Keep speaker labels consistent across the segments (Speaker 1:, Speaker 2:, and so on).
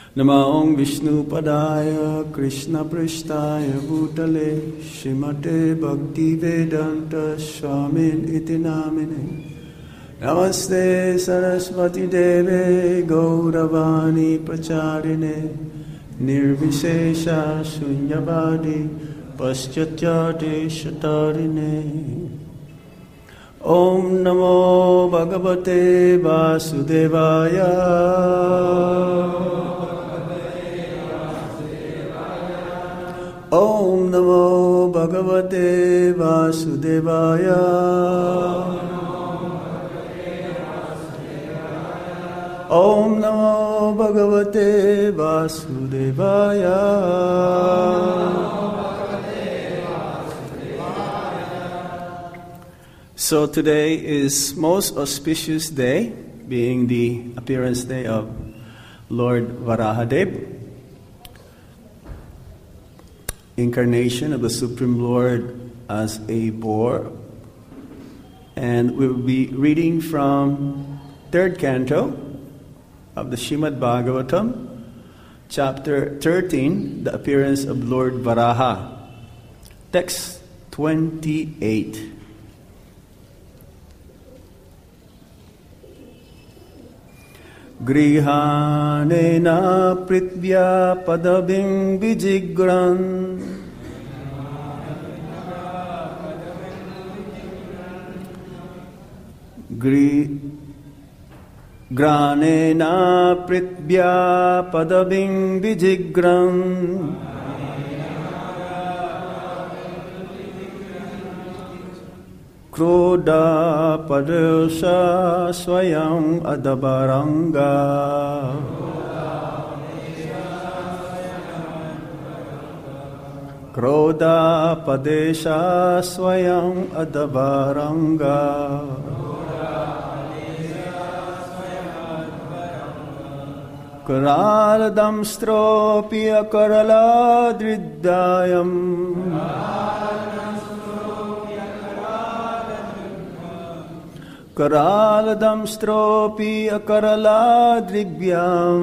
Speaker 1: Namo Vishnu Padaya Krishna Prishtaya Bhutale Srimate Bhakti Vedanta Swamin Iti Namine Namaste Saraswati Deve Gauravani Pracharine Nirvishesha Shunyavadi Paschatya Shatarine Om Namo Bhagavate Vasudevaya Om Namo Bhagavate Vasudevaya Om Namo Bhagavate Vasudevaya. So today is most auspicious day, being the appearance day of Lord Varahadev, incarnation of the Supreme Lord as a boar. And we will be reading from 3rd canto of the Srimad Bhagavatam, chapter 13, the appearance of Lord Varaha. Text 28. Grihanena prithvya padabing vijigran Granena prithvya padabing vijigran Krodha padesha swayam adabaranga Krodha padesha swayam adabaranga Karaladamstropi akaraladriddayam Karaladamstropi akaraladrigyam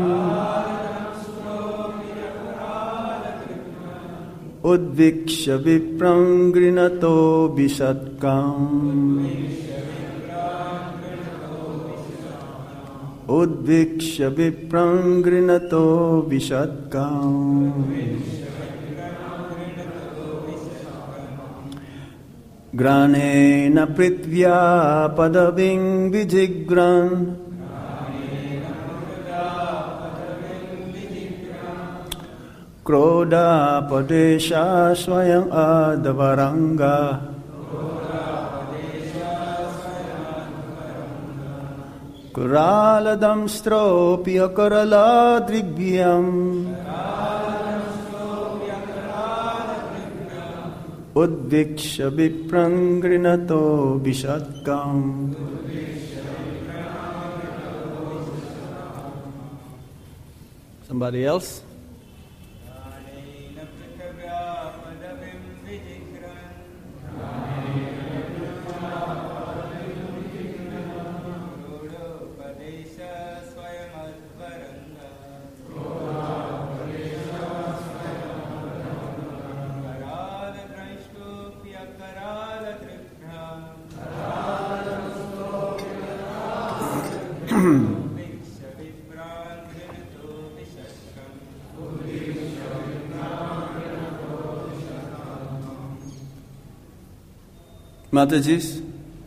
Speaker 1: Udviksha vipram grinato bishatkam Udviksha vipram grinato vishatkam Granena prithvya padabing vijigran Krodha padesha swayam adavaranga Karaladamstropi akaraladrigyam Udviksha vipram grinato vishatkam. Somebody else? Mataji's?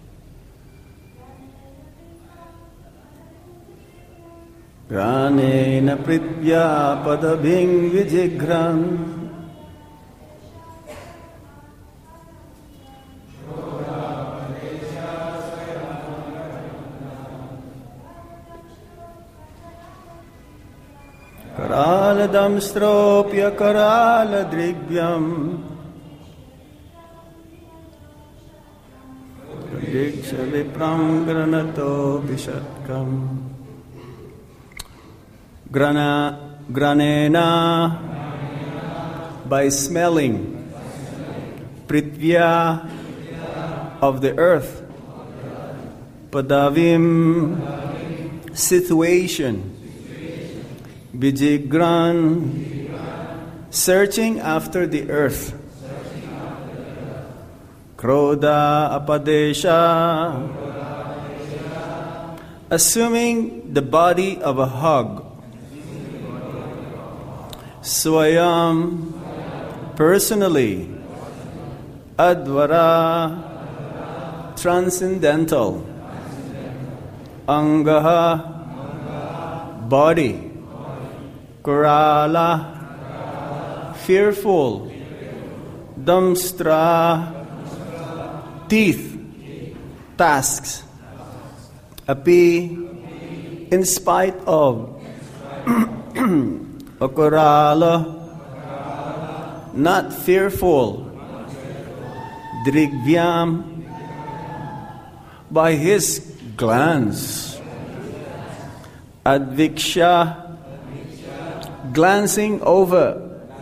Speaker 1: Granena prithvya padabing vijigran Karaladamstropya karaladrigyam Diksha vipram granato vishatkam Granena by smelling Prithvya of the earth Padavim situation Vijigran, searching after the earth. Krodha apadesha, assuming the body of a hog. Swayam, personally. Advara, transcendental. Angaha, body. Kurala, fearful. Damstra, teeth. Tasks. Api, in spite of. Akurala, not fearful. Drigvyam, by his glance. Adviksha, glancing over.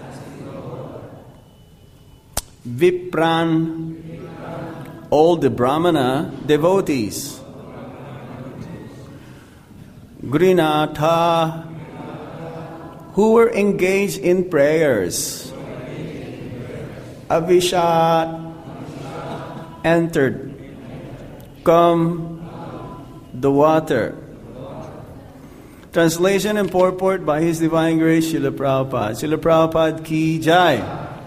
Speaker 1: Vipran, all the Brahmana devotees. Grinatha, who were engaged in prayers. Avishat, entered. Come, the water. Translation and purport by His Divine Grace Srila Prabhupada. Srila Prabhupada ki jai.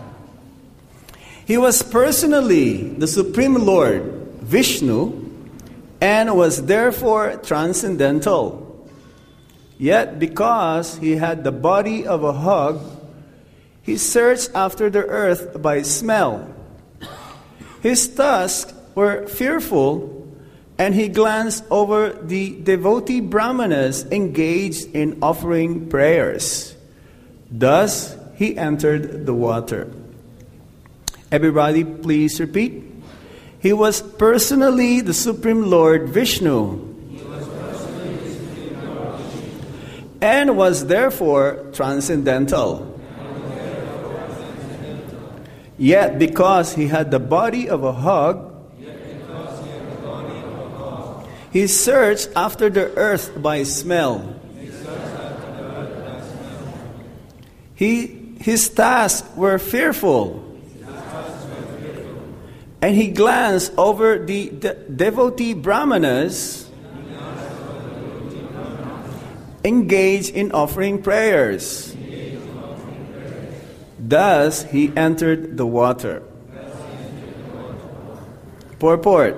Speaker 1: He was personally the Supreme Lord, Vishnu, and was therefore transcendental. Yet because he had the body of a hog, he searched after the earth by smell. His tusks were fearful, and he glanced over the devotee brahmanas engaged in offering prayers. Thus he entered the water. Everybody please repeat. He was personally the Supreme Lord Vishnu, and was therefore transcendental. Yet because he had the body of a hog, he searched after the earth by smell. His tasks were fearful, and he glanced over the devotee brahmanas engaged in offering prayers. Thus he entered the water. Purport.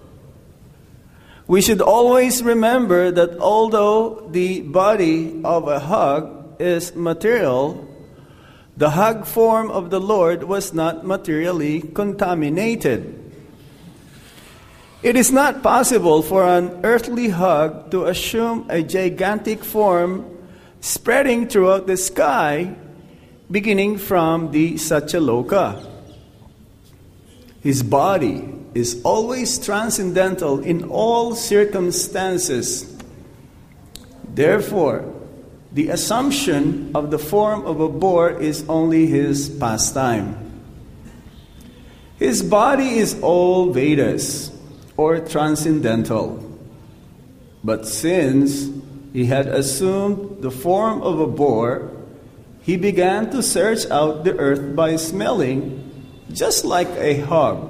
Speaker 1: We should always remember that although the body of a hog is material, the hog form of the Lord was not materially contaminated. It is not possible for an earthly hog to assume a gigantic form spreading throughout the sky, beginning from the Satyaloka. His body is always transcendental in all circumstances. Therefore, the assumption of the form of a boar is only his pastime. His body is all Vedas, or transcendental. But since he had assumed the form of a boar, he began to search out the earth by smelling, just like a hog.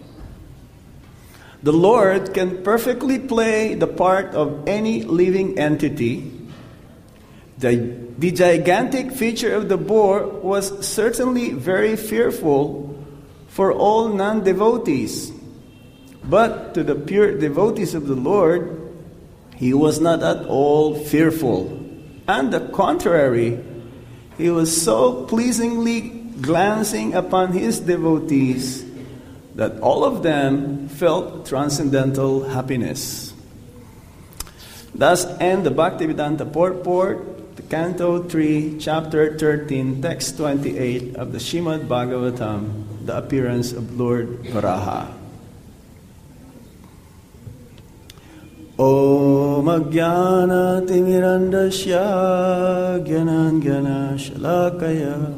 Speaker 1: The Lord can perfectly play the part of any living entity. The gigantic feature of the boar was certainly very fearful for all non-devotees. But to the pure devotees of the Lord, he was not at all fearful. On the contrary, he was so pleasingly glancing upon his devotees that all of them felt transcendental happiness. Thus end the Bhaktivedanta Purport, the Canto 3, Chapter 13, Text 28 of the Srimad Bhagavatam, the appearance of Lord Varaha. Om Ajnana Timirandasya Gyananjana Shalakaya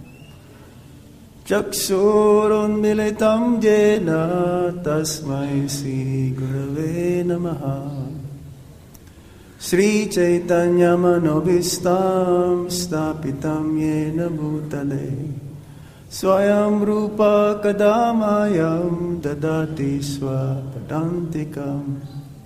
Speaker 1: Chaksurunmilitam Jena Tasmai Sri Gurave Namaha Sri Chaitanya Manobhistam Stapitam Yena Bhutale Swayam Rupa Kadamayam Dadati Swapadantikam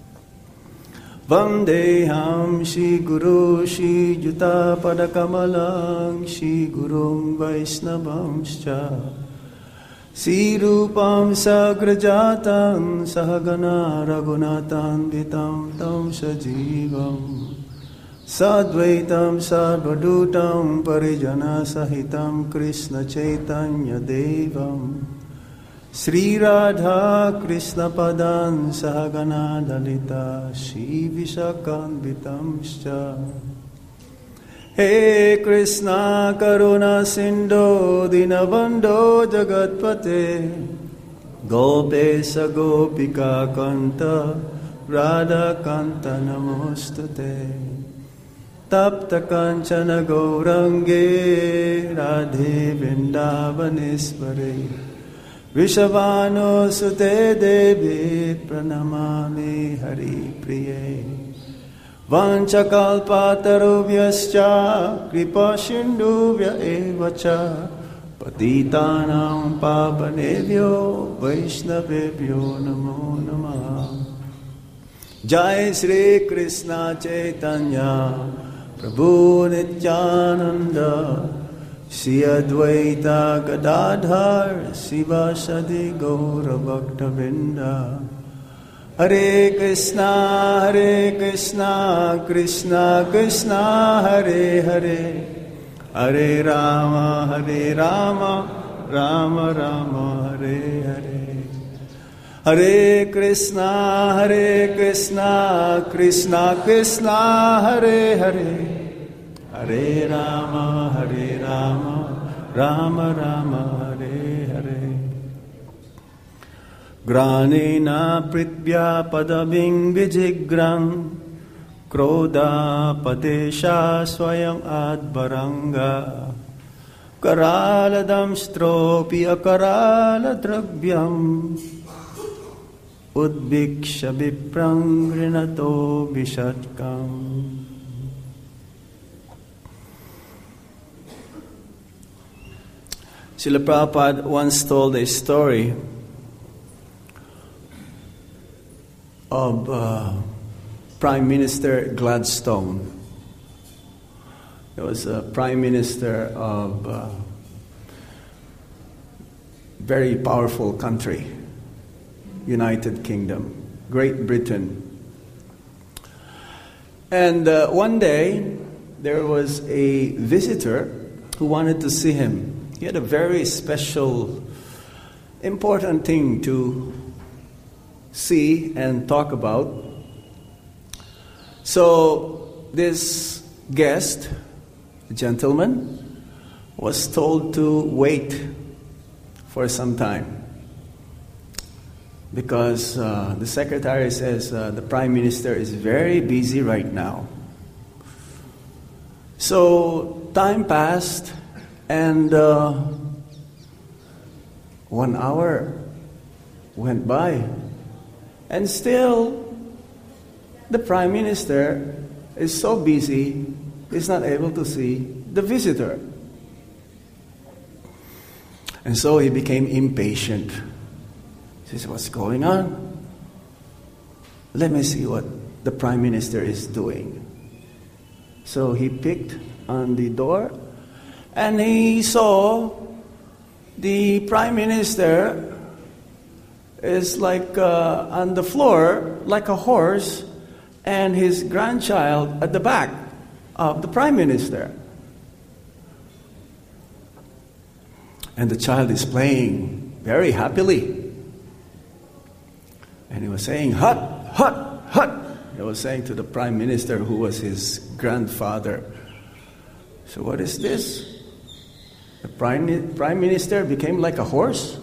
Speaker 1: Vandeham Shri Guru Shri Juta Padakamalang Shri Gurum Vaisnavamscha Shri Rupam Sagrajatam Sahagana Raghunatan Vitam Tam Sajivam Sadvaitam Sarvadutam Parijana Sahitam Krishna Chaitanya Devam Sri Radha Krishna Padan Sahagana Dalita Shri Vishakan Vitamscha He Krishna Karuna Sindhu Dinabandho Jagatpate Gopesa Gopika Kanta Radha Kanta Namostate Tapta Kanchana Gaurange Radhe Vrindavanesvare Vishavano Sute Devi Pranamami Hari Priye Vanchakalpatarubhyascha Kripashindubhya evacha Patitanam pavanebhyo Vaishnavebhyo namo namaha Jai Sri Krishna Chaitanya Prabhu Nityananda Shri Advaita Gadadhar Sivasadi Gaura Bhaktavinda Hare Krishna, Krishna Krishna, Hare Hare, Hare Rama, Rama Rama, Hare Hare. Hare Krishna, Krishna Krishna, Hare Hare, Hare Rama, Rama Rama, Hare Hare. Granina prithvya padabing vijigrang Krodha padesha swayam advaranga Karaladam stropi akarala dravyam Udviksha viprang rinato vishatkam. Srila Prabhupada once told a story of Prime Minister Gladstone. He was a Prime Minister of a very powerful country, United Kingdom, Great Britain. And one day, there was a visitor who wanted to see him. He had a very special, important thing to see and talk about. So this guest, a gentleman, was told to wait for some time because the secretary says the Prime Minister is very busy right now. So time passed and 1 hour went by. And still, the Prime Minister is so busy, he's not able to see the visitor. And so he became impatient. He says, what's going on? Let me see what the Prime Minister is doing. So he picked on the door, and he saw the Prime Minister is like on the floor, like a horse, and his grandchild at the back of the Prime Minister. And the child is playing very happily. And he was saying, hut, hut, hut. He was saying to the Prime Minister, who was his grandfather. So what is this? The Prime Minister became like a horse?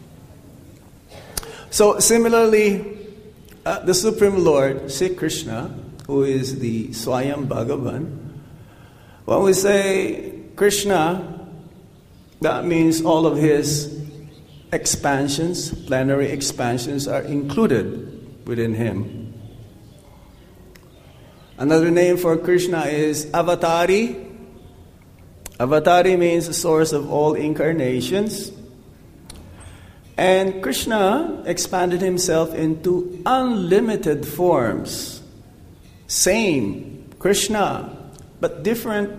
Speaker 1: So similarly, the Supreme Lord, Sri Krishna, who is the Swayam Bhagavan, when we say Krishna, that means all of his expansions, plenary expansions, are included within him. Another name for Krishna is Avatari. Avatari means the source of all incarnations. And Krishna expanded himself into unlimited forms. Same Krishna, but different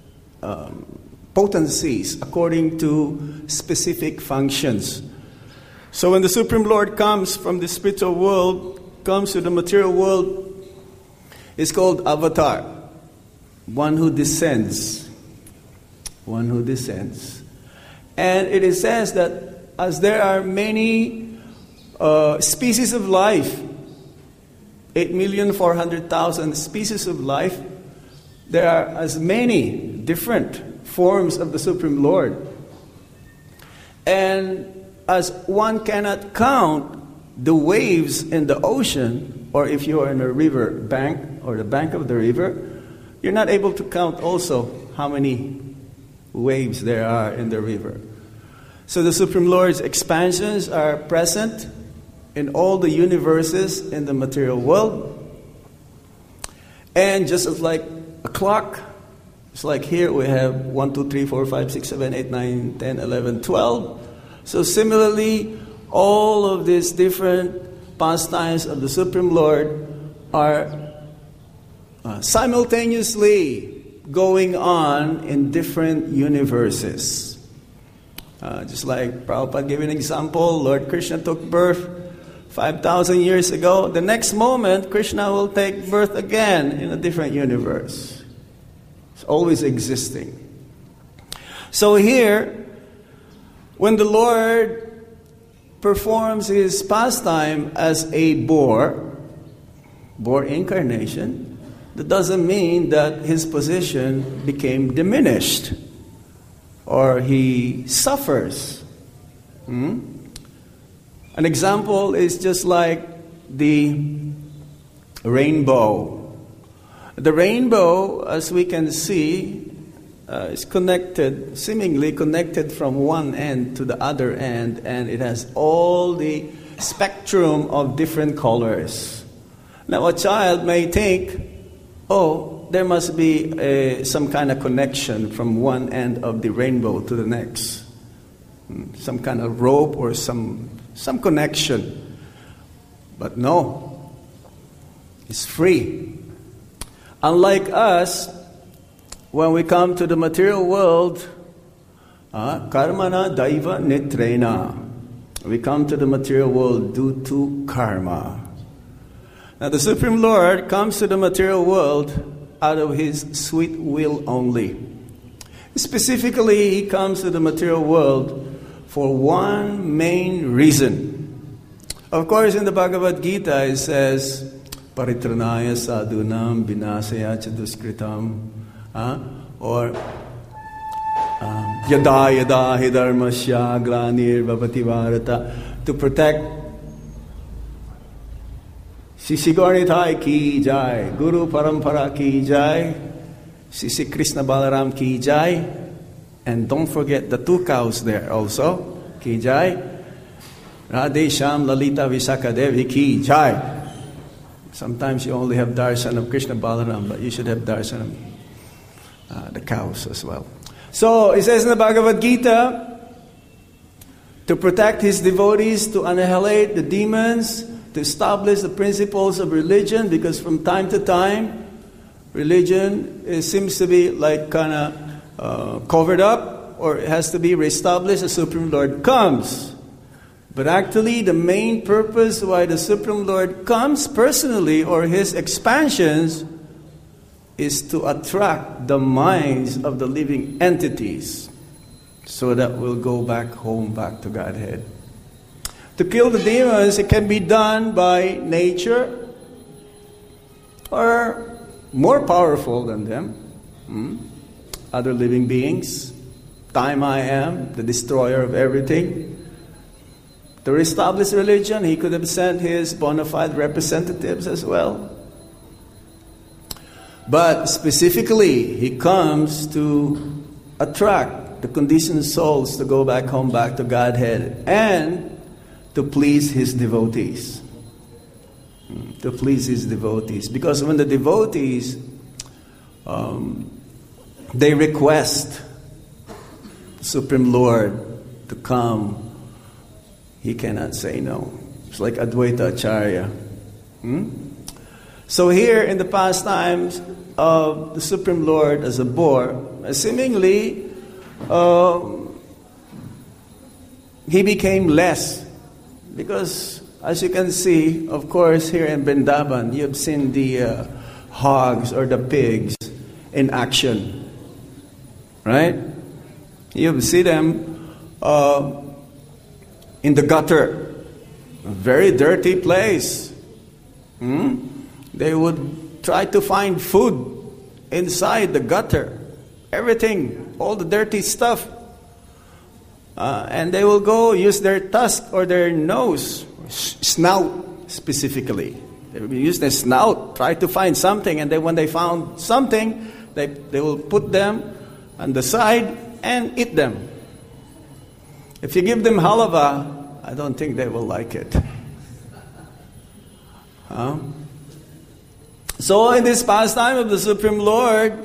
Speaker 1: potencies according to specific functions. So when the Supreme Lord comes from the spiritual world, comes to the material world, it's called Avatar. One who descends. One who descends. And it is says that as there are many species of life, 8,400,000 species of life, there are as many different forms of the Supreme Lord. And as one cannot count the waves in the ocean, or if you are in a river bank or the bank of the river, you're not able to count also how many waves there are in the river. So the Supreme Lord's expansions are present in all the universes in the material world. And just as like a clock, it's like here we have 1, 2, 3, 4, 5, 6, 7, 8, 9, 10, 11, 12. So similarly, all of these different pastimes of the Supreme Lord are simultaneously going on in different universes. Just like Prabhupada gave an example, Lord Krishna took birth 5,000 years ago. The next moment, Krishna will take birth again in a different universe. It's always existing. So here, when the Lord performs his pastime as a boar incarnation, that doesn't mean that his position became diminished or he suffers. An example is just like the rainbow. The rainbow, as we can see, is connected, seemingly connected from one end to the other end, and it has all the spectrum of different colors. Now a child may think, oh, there must be some kind of connection from one end of the rainbow to the next. Some kind of rope or some connection. But no, it's free. Unlike us, when we come to the material world, karmana daiva nitrena. We come to the material world due to karma. Now the Supreme Lord comes to the material world out of his sweet will only. Specifically, he comes to the material world for one main reason. Of course, in the Bhagavad Gita it says, Paritranaya sadhunam vinasaya chaduskritam, or yada yada hi dharmasya glanir bhavati bharata, to protect. Sisi Gaurnitai ki jai, Guru Parampara ki jai, Sisi Krishna Balaram ki jai, and don't forget the two cows there also, ki jai, Radhe Shyam Lalita Visakha Devi ki jai. Sometimes you only have darshan of Krishna Balaram, but you should have darshan of the cows as well. So it says in the Bhagavad Gita, to protect his devotees, to annihilate the demons, to establish the principles of religion, because from time to time, religion seems to be like kind of covered up, or it has to be reestablished. The Supreme Lord comes. But actually, the main purpose why the Supreme Lord comes personally, or his expansions, is to attract the minds of the living entities, so that we'll go back home, back to Godhead. To kill the demons, it can be done by nature or more powerful than them, other living beings. Time I am, the destroyer of everything. To reestablish religion, he could have sent his bona fide representatives as well. But specifically, he comes to attract the conditioned souls to go back home, back to Godhead, and to please his devotees. to please his devotees. Because when the devotees, they request the Supreme Lord to come, he cannot say no. It's like Advaita Acharya. So here in the pastimes of the Supreme Lord as a boar, seemingly he became less. Because as you can see, of course, here in Vrindavan, you've seen the hogs or the pigs in action. Right? You see them in the gutter. A very dirty place. They would try to find food inside the gutter. Everything, all the dirty stuff. And they will go use their tusk or their nose, snout specifically. They will use their snout, try to find something. And then when they found something, they will put them on the side and eat them. If you give them halava, I don't think they will like it. So in this pastime of the Supreme Lord,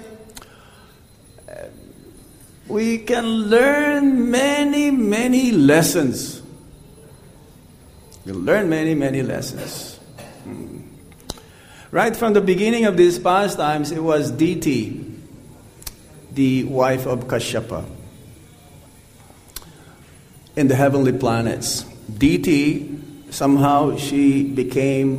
Speaker 1: we can learn many, many lessons. We'll learn many, many lessons. Right from the beginning of these pastimes, it was Diti, the wife of Kashyapa, in the heavenly planets. Diti, somehow she became,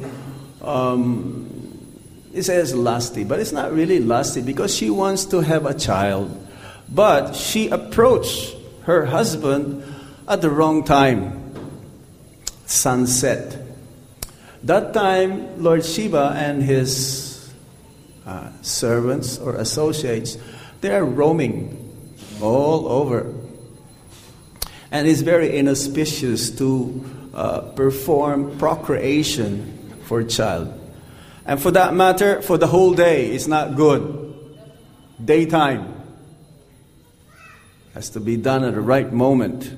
Speaker 1: it says lusty, but it's not really lusty because she wants to have a child. But she approached her husband at the wrong time, sunset. That time, Lord Shiva and his servants or associates, they are roaming all over. And it's very inauspicious to perform procreation for a child. And for that matter, for the whole day, it's not good. Daytime has to be done at the right moment.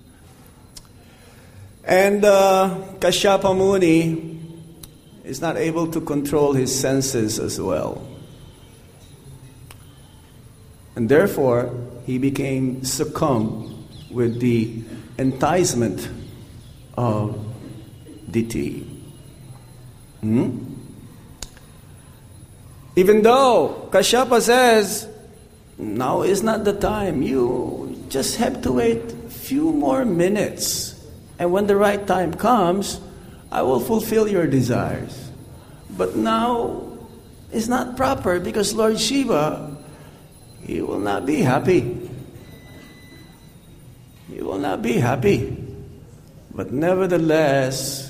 Speaker 1: And Kashyapa Muni is not able to control his senses as well. And therefore, he became succumbed with the enticement of Diti. Even though Kashyapa says, now is not the time. You just have to wait a few more minutes. And when the right time comes, I will fulfill your desires. But now is not proper because Lord Shiva, he will not be happy. He will not be happy. But nevertheless,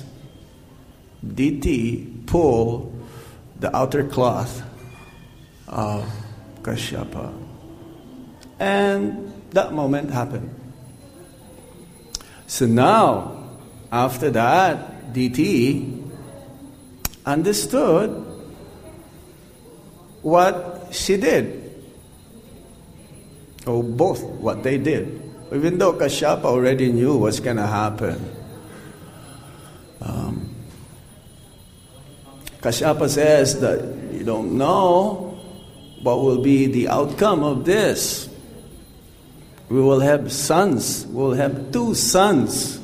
Speaker 1: Diti pulled the outer cloth of Kashyapa. And that moment happened. So now, after that, Diti understood what she did. Or both what they did. Even though Kashyapa already knew what's going to happen. Kashyapa says that you don't know what will be the outcome of this. We will have sons. We will have 2 sons.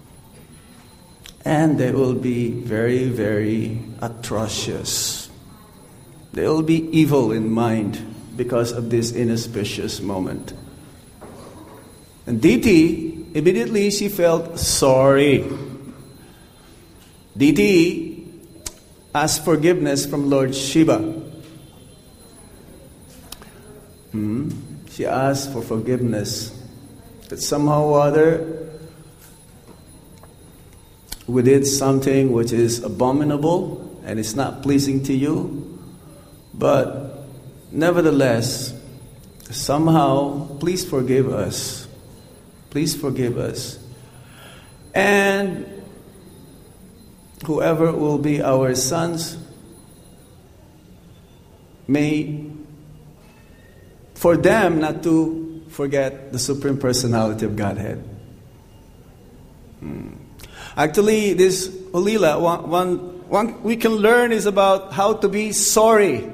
Speaker 1: And they will be very, very atrocious. They will be evil in mind because of this inauspicious moment. And Diti, immediately she felt sorry. Diti asked forgiveness from Lord Shiva. She asked for forgiveness that somehow or other we did something which is abominable and it's not pleasing to you. But nevertheless, somehow, please forgive us. Please forgive us. And whoever will be our sons, may, for them not to forget the Supreme Personality of Godhead. Actually, this Ulila, one we can learn is about how to be sorry.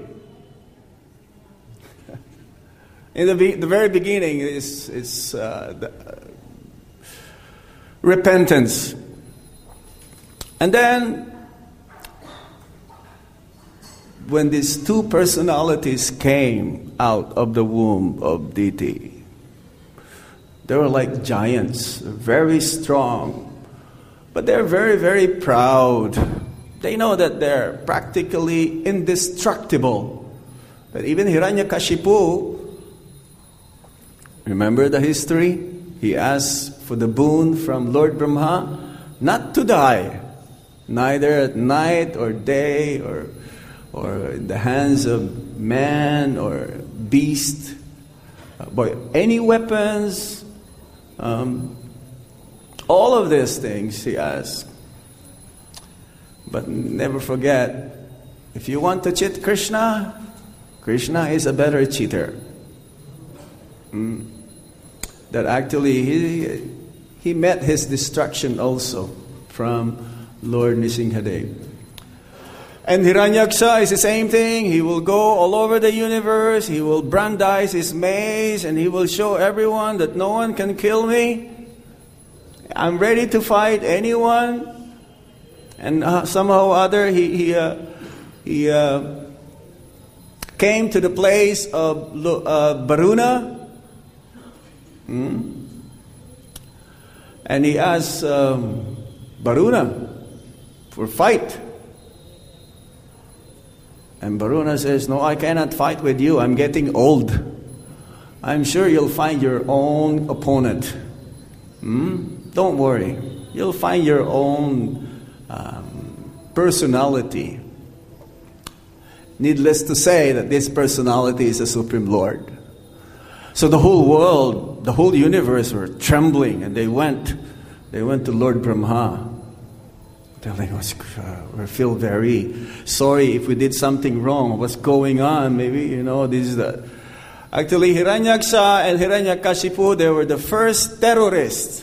Speaker 1: In the very beginning is repentance. And then, when these two personalities came out of the womb of Diti, they were like giants, very strong, but they're very, very proud. They know that they're practically indestructible. But even Hiranyakashipu, remember the history? He asked for the boon from Lord Brahma not to die, neither at night or day or in the hands of man or beast, by any weapons, all of these things he asked. But never forget, if you want to cheat Krishna, Krishna is a better cheater. That actually he met his destruction also from Lord Nrsimhadev. And Hiranyaksha is the same thing. He will go all over the universe. He will brandize his mace, and he will show everyone that no one can kill me. I'm ready to fight anyone. And somehow or other, he came to the place of Varuna. And he asked Varuna for fight. And Varuna says, no, I cannot fight with you. I'm getting old. I'm sure you'll find your own opponent. Don't worry. You'll find your own personality. Needless to say that this personality is the Supreme Lord. So the whole world, the whole universe were trembling, and they went to Lord Brahma, telling us, we feel very sorry if we did something wrong. What's going on? Maybe, this is the... Actually, Hiranyaksha and Hiranyakashipu, they were the first terrorists.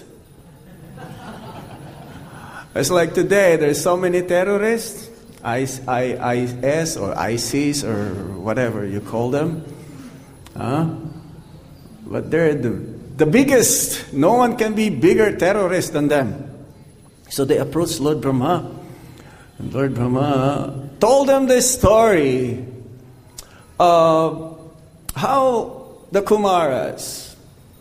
Speaker 1: It's like today, there's so many terrorists, IS or ISIS or whatever you call them. But they're the biggest. No one can be bigger terrorist than them. So they approached Lord Brahma. And Lord Brahma told them this story of how the Kumaras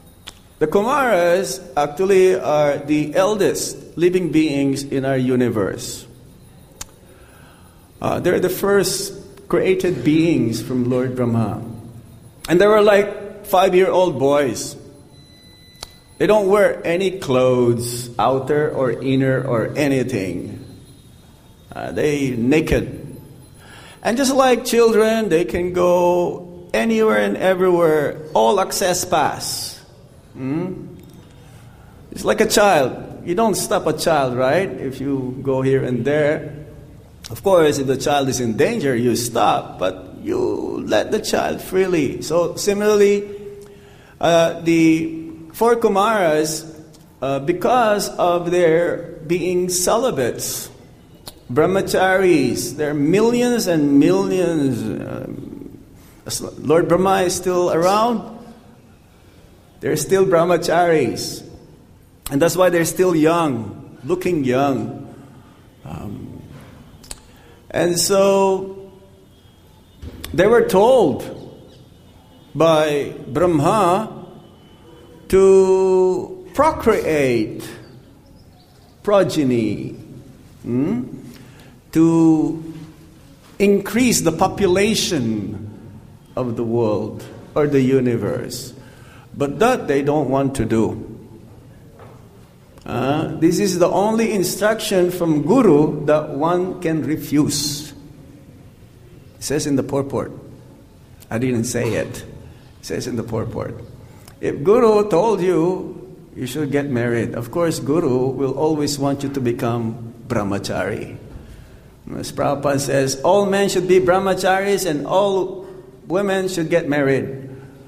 Speaker 1: actually are the eldest living beings in our universe. They're the first created beings from Lord Brahma. And they were like 5-year-old boys. They don't wear any clothes, outer or inner or anything. They naked. And just like children, they can go anywhere and everywhere, all access pass. It's like a child. You don't stop a child, right? If you go here and there. Of course, if the child is in danger, you stop, but you let the child freely. So similarly, the 4 Kumaras, because of their being celibates, brahmacharis, there are millions and millions. Lord Brahma is still around. They're still brahmacharis. And that's why they're still young, looking young. And so they were told by Brahma to procreate progeny, to increase the population of the world or the universe. But that they don't want to do. This is the only instruction from Guru that one can refuse. It says in the purport. I didn't say it. It says in the purport. If Guru told you, you should get married, of course Guru will always want you to become brahmachari. As Prabhupada says, all men should be brahmacharis and all women should get married.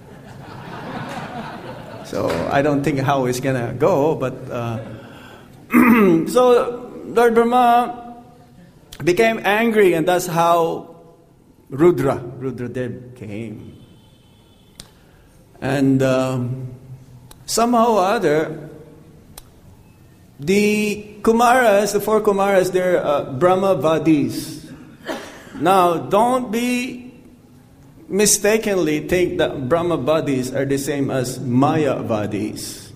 Speaker 1: So I don't think how it's going to go, but... so Lord Brahma became angry, and that's how Rudradev came. And somehow or other, the Kumaras, the 4 Kumaras, they're Brahmavadis. Now, don't be mistakenly think that Brahmavadis are the same as Mayavadis.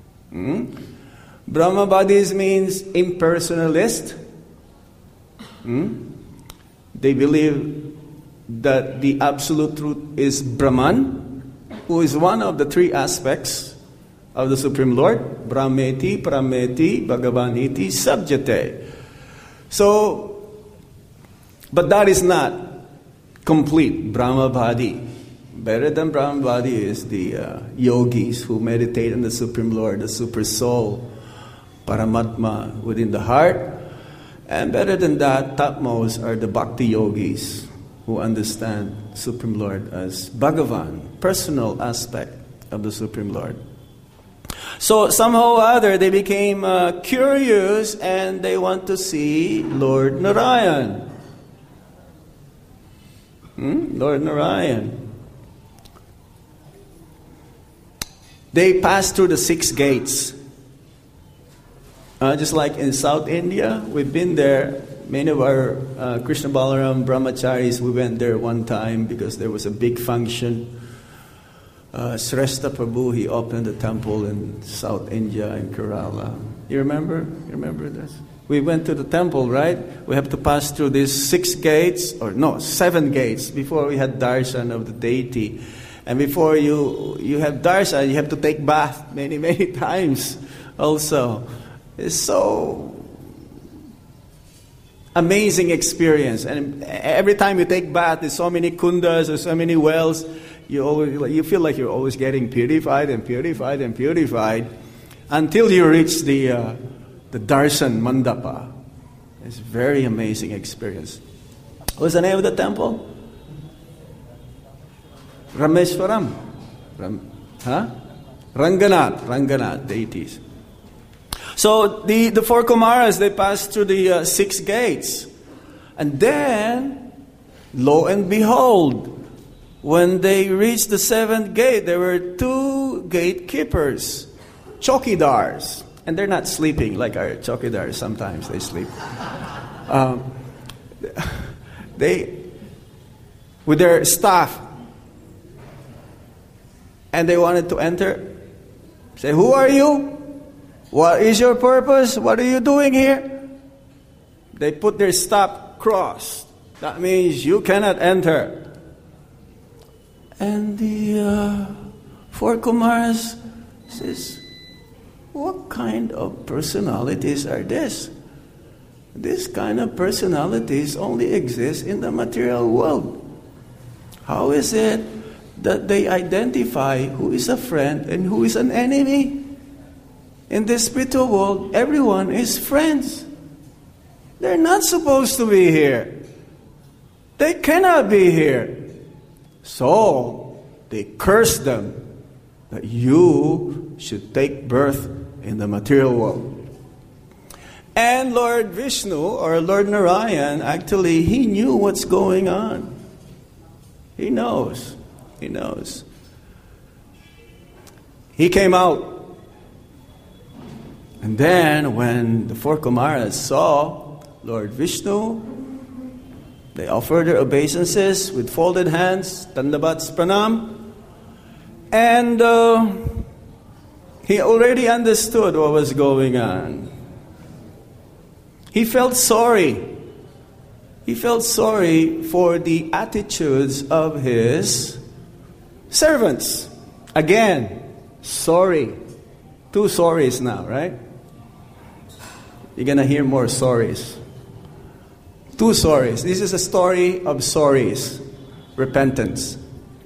Speaker 1: Brahmavadis means impersonalist. They believe that the absolute truth is Brahman, who is one of the 3 aspects of the Supreme Lord. Brahmeti, Prameti, Bhagavaniti, Sabjate. So, but that is not complete Brahmavadi. Better than Brahmavadi is the yogis who meditate on the Supreme Lord, the Super Soul, Paramatma within the heart. And better than that, topmost are the Bhakti yogis who understand Supreme Lord as Bhagavan, personal aspect of the Supreme Lord. So somehow or other, they became curious and they want to see Lord Narayan. Lord Narayan. They passed through the 6 gates. Just like in South India, we've been there. Many of our Krishna Balaram brahmacharis, we went there one time because there was a big function. Shrestha Prabhu, he opened a temple in South India, in Kerala. You remember? You remember this? We went to the temple, right? We have to pass through these 6 gates, 7 gates before we had darshan of the deity. And before you have darshan, you have to take bath many, many times also. It's so amazing experience. And every time you take bath, there's so many kundas, there's so many wells. You feel like you're always getting purified and purified and purified until you reach the darshan mandapa. It's a very amazing experience. What's the name of the temple? Rameshwaram. Ranganath deities. So the 4 Kumaras, they passed through the 6 gates. And then, lo and behold, when they reached the 7th gate, there were 2 gatekeepers, chokidars. And they're not sleeping like our chokidars. Sometimes they sleep. They, with their staff, and they wanted to enter. Say, who are you? What is your purpose? What are you doing here? They put their staff crossed. That means you cannot enter. And the 4 Kumaras says, what kind of personalities are this? This kind of personalities only exist in the material world. How is it that they identify who is a friend and who is an enemy? In this spiritual world, everyone is friends. They're not supposed to be here. They cannot be here. So, they curse them that you should take birth in the material world. And Lord Vishnu, or Lord Narayan, actually, he knew what's going on. He knows. He knows. He came out. And then when the 4 Kumaras saw Lord Vishnu, they offered their obeisances with folded hands, dandavats pranam. And he already understood what was going on. He felt sorry. He felt sorry for the attitudes of his servants. Again, sorry. 2 sorries now, right? You're going to hear more sorries. 2 sorries. This is a story of sorries. Repentance.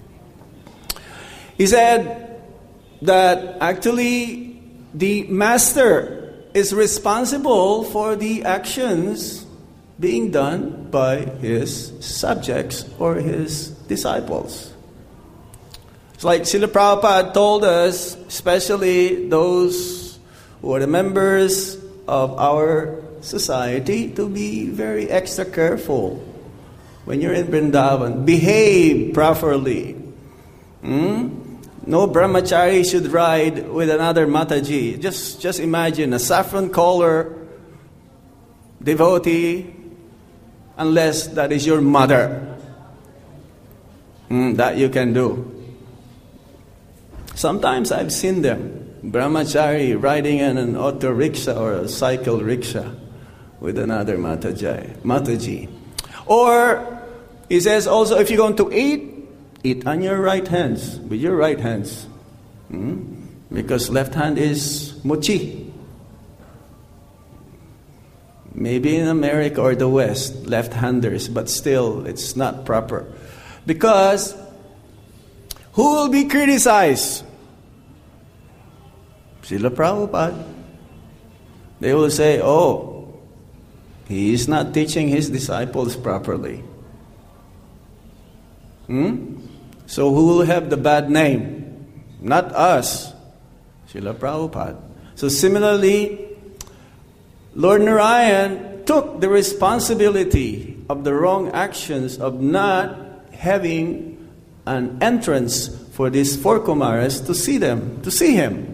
Speaker 1: He said that actually the master is responsible for the actions being done by his subjects or his disciples. It's like Srila Prabhupada told us, especially those who are the members of our society to be very extra careful. When you're in Vrindavan, behave properly. No brahmachari should ride with another Mataji. Just imagine a saffron color devotee, unless that is your mother. That you can do. Sometimes I've seen them, brahmachari riding in an auto rickshaw or a cycle rickshaw with another Mataji. Or, he says also, if you're going to eat on your right hands, with your right hands. Because left hand is mochi. Maybe in America or the West, left-handers, but still, it's not proper. Because, who will be criticized? Srila Prabhupada. They will say, oh, he is not teaching his disciples properly. So who will have the bad name? Not us. Srila Prabhupada. So similarly, Lord Narayan took the responsibility of the wrong actions of not having an entrance for these 4 Kumaras to see him.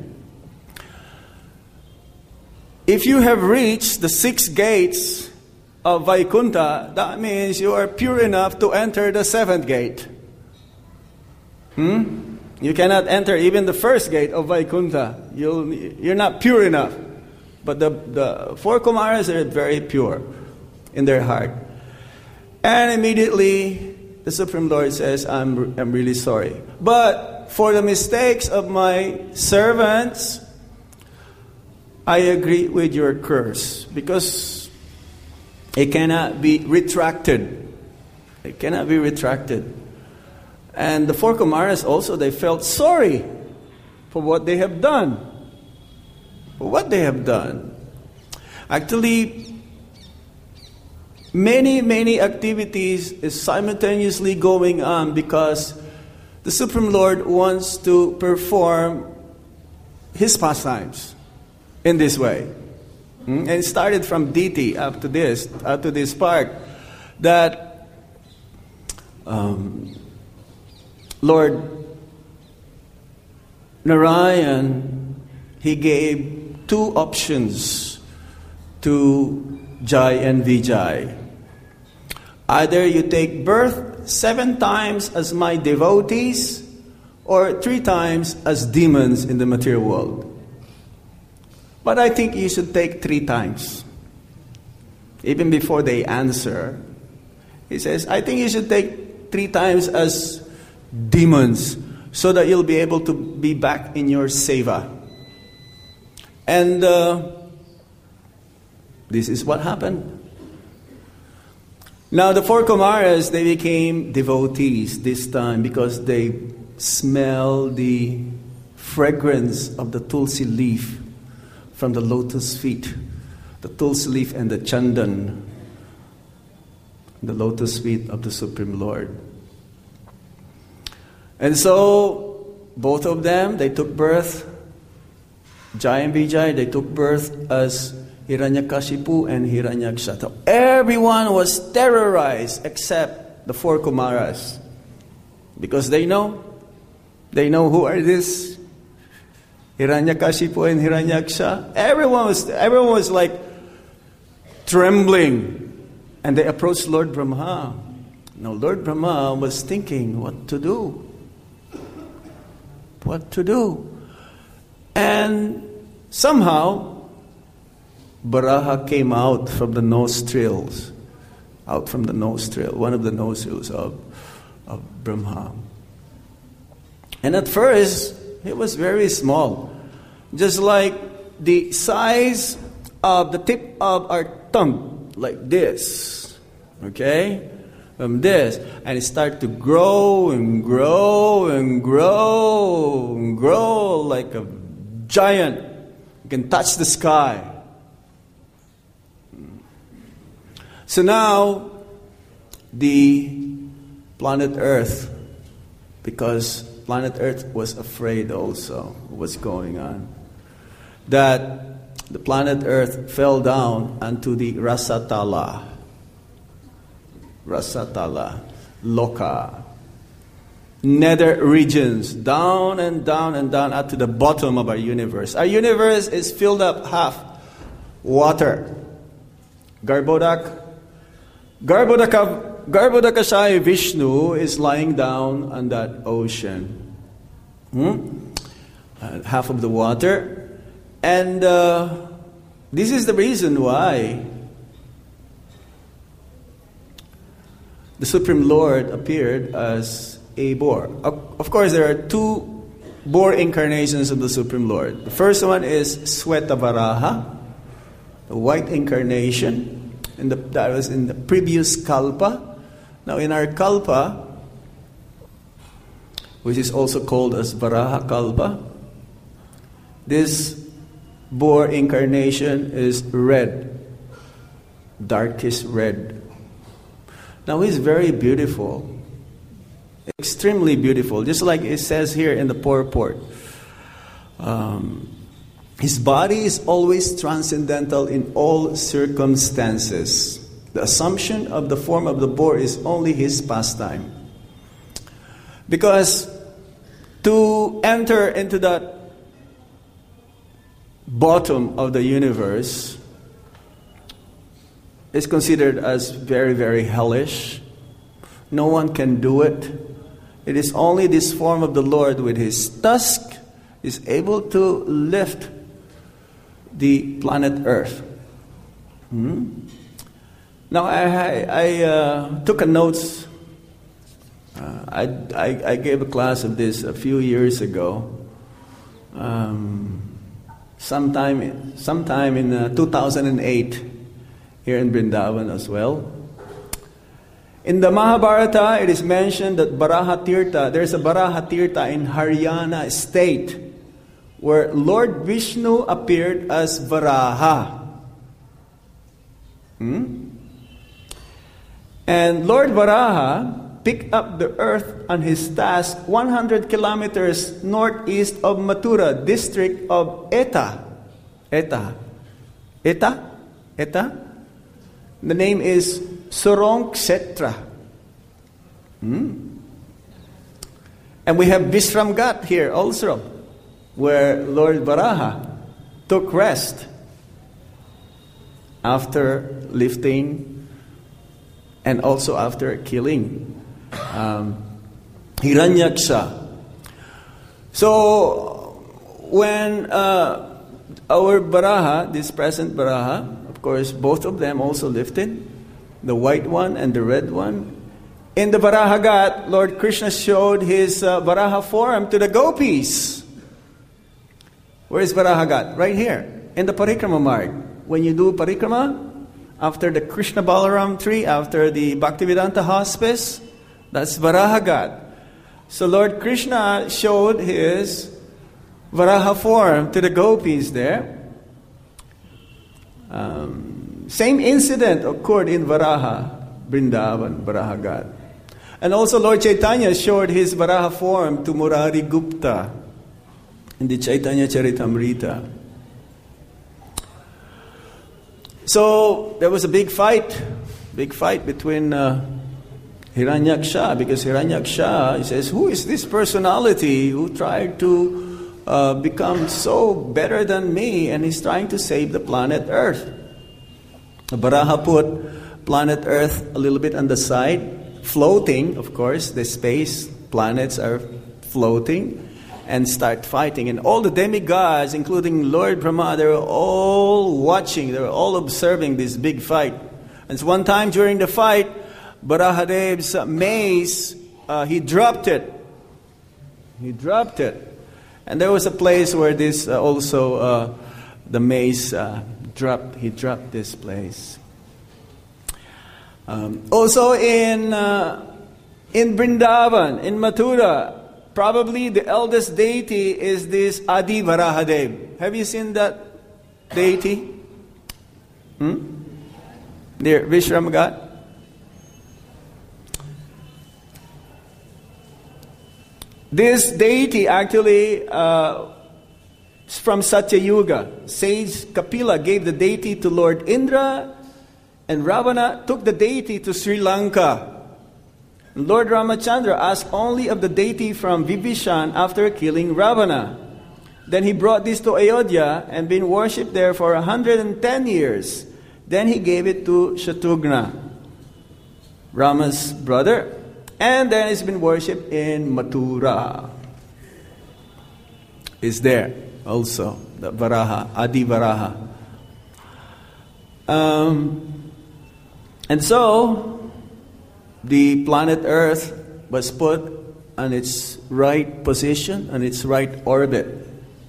Speaker 1: If you have reached the 6 gates of Vaikuntha, that means you are pure enough to enter the 7th gate. You cannot enter even the 1st gate of Vaikuntha. You're not pure enough. But the 4 Kumaras are very pure in their heart. And immediately, the Supreme Lord says, I'm really sorry. But for the mistakes of my servants, I agree with your curse. Because it cannot be retracted. It cannot be retracted. And the 4 Kumaras also, they felt sorry for what they have done. For what they have done. Actually, many activities is simultaneously going on because the Supreme Lord wants to perform His pastimes in this way. And it started from Diti up to this part, that Lord Narayan, he gave 2 options to Jai and Vijay. Either you take birth 7 times as my devotees, or 3 times as demons in the material world. But I think you should take 3 times. Even before they answer, he says, I think you should take 3 times as demons, so that you'll be able to be back in your seva. And this is what happened. Now the 4 Kumaras, they became devotees this time because they smell the fragrance of the tulsi leaf from the lotus feet. The tulsi leaf and the chandan, the lotus feet of the Supreme Lord. And so, both of them, they took birth. Jai and Vijay, they took birth as Hiranyakashipu and Hiranyaksha. Everyone was terrorized except the 4 Kumaras. Because they know who are these Hiranyakashipu and Hiranyaksha. Everyone was like trembling. And they approached Lord Brahma. Now Lord Brahma was thinking what to do. What to do. And somehow Varaha came out from the nostrils. One of the nostrils of Brahma. And at first, it was very small. Just like the size of the tip of our thumb. Like this. Okay? From this. And it started to grow and grow and grow and grow like a giant. You can touch the sky. So now, the planet Earth, because planet Earth was afraid also of what's going on, that the planet Earth fell down onto the Rasatala, Loka, nether regions, down and down and down up to the bottom of our universe. Our universe is filled up half water. Garbhodakashayi Vishnu is lying down on that ocean. Half of the water. And this is the reason why the Supreme Lord appeared as a boar. Of course, there are two boar incarnations of the Supreme Lord. The first one is Svetavaraha, the white incarnation. That was in the previous Kalpa. Now in our Kalpa, which is also called as Varaha Kalpa, this boar incarnation is red, darkish red. Now he's very beautiful, extremely beautiful, just like it says here in the purport. His body is always transcendental in all circumstances. The assumption of the form of the boar is only his pastime. Because to enter into that bottom of the universe is considered as very, very hellish. No one can do it. It is only this form of the Lord with his tusk is able to lift the planet Earth. Now I took a notes. I gave a class of this a few years ago. Sometime in 2008 here in Vrindavan as well. In the Mahabharata, it is mentioned that Baraha Tirtha, there's a Baraha Tirtha in Haryana state where Lord Vishnu appeared as Varaha. And Lord Varaha picked up the earth on his task 100 kilometers northeast of Mathura, district of Eta. The name is Sorongkshetra. And we have Vishramghat here also, where Lord Varaha took rest after lifting and also after killing Hiranyaksha. So when our Varaha, this present Varaha, of course both of them also lifted, the white one and the red one. In the Varaha-ghat, Lord Krishna showed his Varaha form to the gopis. Where is Varaha-ghat? Right here, in the Parikrama Marg. When you do Parikrama, after the Krishna Balaram tree, after the Bhaktivedanta hospice, that's Varaha-ghat. So Lord Krishna showed his Varaha form to the gopis there. Same incident occurred in Varaha, Vrindavan, Varaha-ghat. And also Lord Chaitanya showed his Varaha form to Murari Gupta in the Chaitanya Charitamrita. So there was a big fight between Hiranyaksha, because Hiranyaksha, he says, who is this personality who tried to become so better than me, and he's trying to save the planet Earth. Varaha put planet Earth a little bit on the side, floating, of course, the space planets are floating, and start fighting. And all the demigods, including Lord Brahma, they were all watching, they were all observing this big fight. And so one time during the fight, Varahadev's mace, he dropped it. And there was a place where this the mace he dropped this place. Also in Vrindavan, in Mathura, probably the eldest deity is this Adi Varahadev. Have you seen that deity? There, Vishramghat. This deity actually from Satyayuga. Sage Kapila gave the deity to Lord Indra, and Ravana took the deity to Sri Lanka. Lord Ramachandra asked only of the deity from Vibhishan after killing Ravana. Then he brought this to Ayodhya and been worshipped there for 110 years. Then he gave it to Shatrughna, Rama's brother, and then it's been worshipped in Mathura. Is there also the Varaha, Adi Varaha. And so the planet Earth was put on its right position, on its right orbit.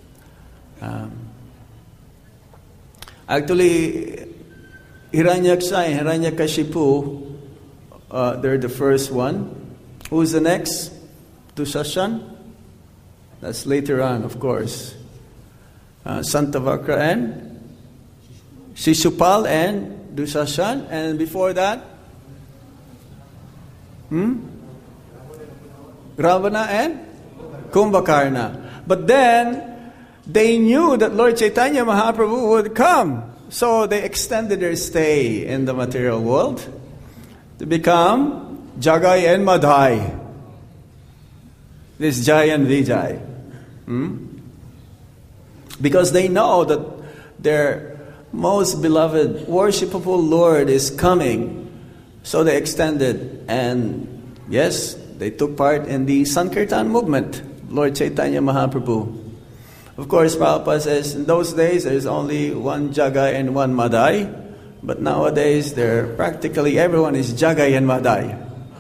Speaker 1: Actually, Hiranyaksha and Hiranyakashipu, they're the first one. Who's the next? Dushasan? That's later on, of course. Santavakra and Shishupal and Dushasan. And before that? Ravana and Kumbhakarna. But then, they knew that Lord Chaitanya Mahaprabhu would come. So they extended their stay in the material world to become Jagai and Madhai. This Jai and Vijay. Because they know that their most beloved, worshipable Lord is coming. So they extended. And yes, they took part in the Sankirtan movement, Lord Chaitanya Mahaprabhu. Of course, Prabhupada says, in those days, there's only one Jagai and one Madhai. But nowadays, practically everyone is Jagai and Madhai.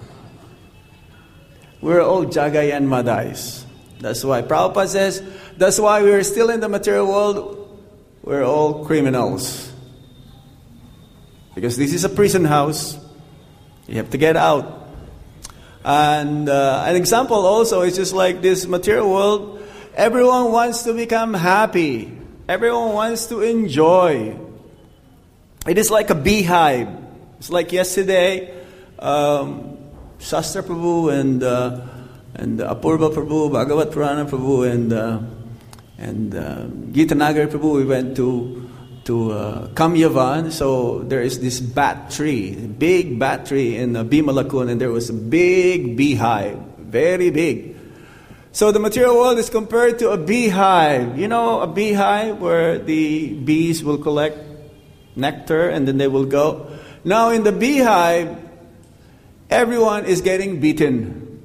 Speaker 1: We're all Jagai and Madhais. That's why Prabhupada says, that's why we're still in the material world. We're all criminals. Because this is a prison house. You have to get out. And an example also is just like this material world. Everyone wants to become happy. Everyone wants to enjoy. It is like a beehive. It's like yesterday, Shastra Prabhu and Apurva Prabhu, Bhagavat Purana Prabhu, and Gita Nagar Prabhu, we went to Kamyavan. So there is this bat tree, big bat tree in Bimalakun, and there was a big beehive, very big. So the material world is compared to a beehive. You know, a beehive where the bees will collect nectar and then they will go. Now in the beehive, everyone is getting beaten.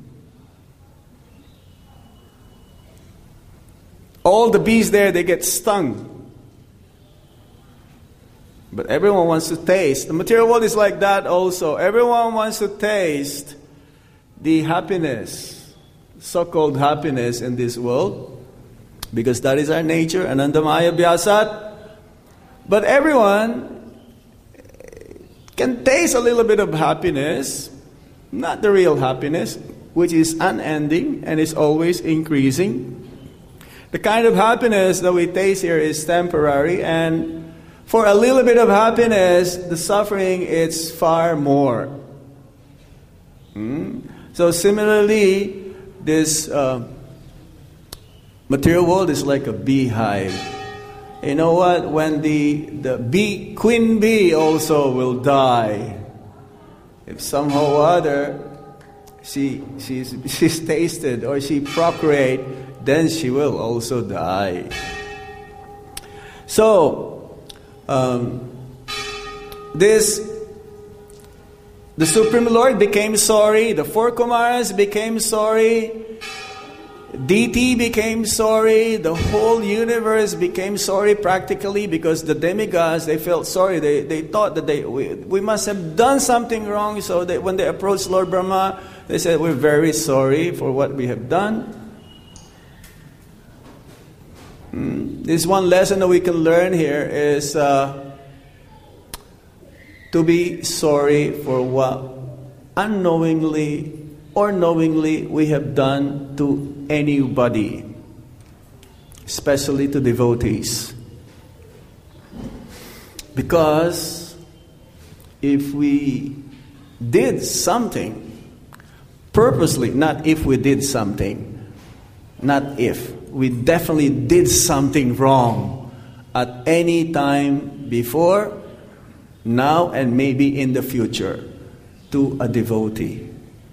Speaker 1: All the bees there, they get stung. But everyone wants to taste. The material world is like that also. Everyone wants to taste the happiness, so-called happiness in this world, because that is our nature, Anandamaya Vyasat. But everyone can taste a little bit of happiness, not the real happiness, which is unending and is always increasing. The kind of happiness that we taste here is temporary, and for a little bit of happiness, the suffering is far more. So similarly, this material world is like a beehive. You know what? When the bee, queen bee also will die. If somehow or other she's tasted or she procreate, then she will also die. So, the Supreme Lord became sorry, the four Kumaras became sorry, DT became sorry, the whole universe became sorry practically, because the demigods, they felt sorry. They thought that we must have done something wrong, so that when they approached Lord Brahma, they said, we're very sorry for what we have done. This one lesson that we can learn here is to be sorry for what unknowingly or knowingly we have done to anybody, especially to devotees. Because if we did something purposely, not if we did something, not if, we definitely did something wrong at any time before, now, and maybe in the future to a devotee.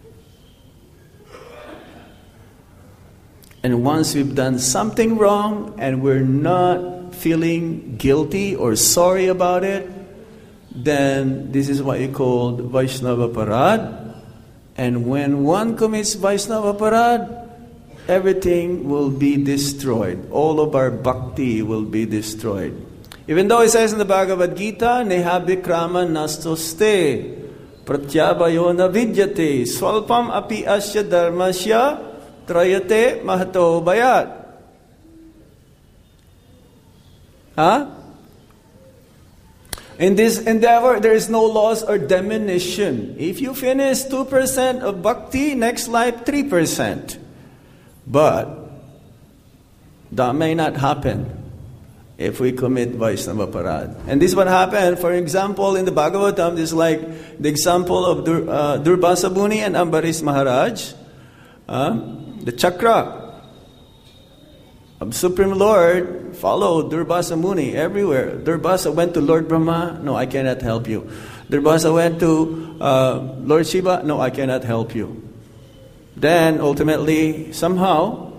Speaker 1: And once we've done something wrong and we're not feeling guilty or sorry about it, then this is what you call Vaishnava Parad. And when one commits Vaishnava Parad, everything will be destroyed. All of our bhakti will be destroyed. Even though it says in the Bhagavad Gita, Neha Vikrama Nastoste Pratyabayo na vidyate Swalpam api asya dharmasya Trayate mahato bayat. In this endeavor, there is no loss or diminution. If you finish 2% of bhakti, next life 3%. But that may not happen if we commit Vaishnava Parad. And this is what happened, for example, in the Bhagavatam, this is like the example of Durvasa Muni and Ambarish Maharaj. The chakra of Supreme Lord followed Durvasa Muni everywhere. Durvasa went to Lord Brahma, no, I cannot help you. Durvasa went to Lord Shiva, no, I cannot help you. Then ultimately, somehow,